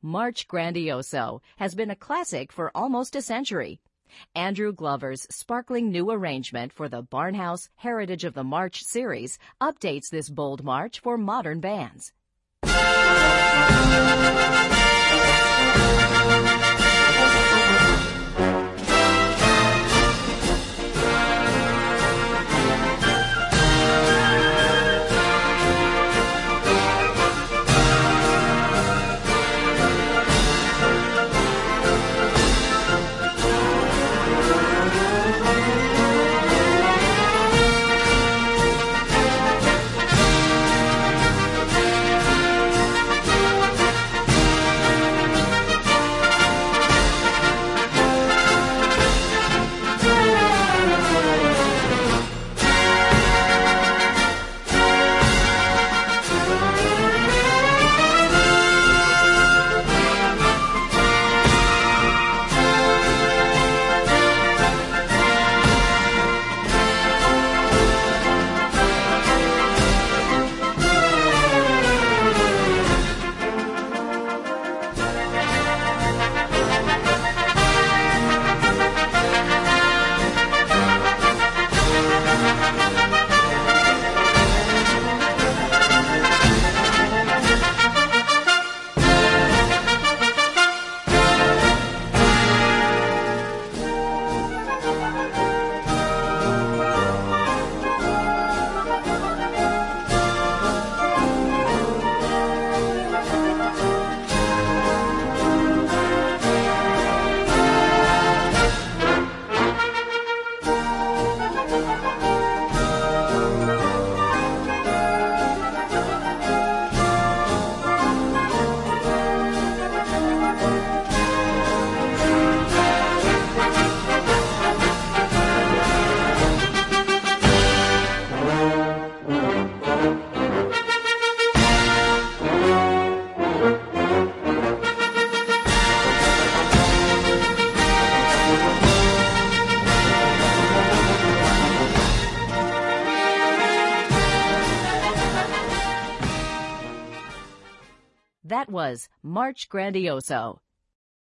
March Grandioso has been a classic for almost a century. Andrew Glover's sparkling new arrangement for the Barnhouse Heritage of the March series updates this bold march for modern bands. That was March Grandioso.